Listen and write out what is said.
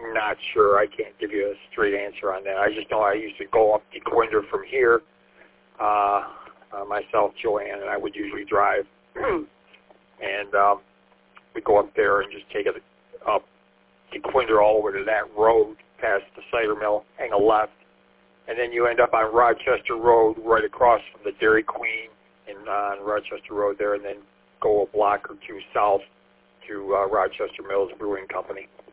not sure. I can't give you a straight answer on that. I just know I used to go up DeQuinder from here. Myself, Joanne, and I would usually drive. And we'd go up there and just take it up DeQuinder all over to that road, past the cider mill, hang a left, and then you end up on Rochester Road right across from the Dairy Queen and on Rochester Road there, and then go a block or two south to Rochester Mills Brewing Company.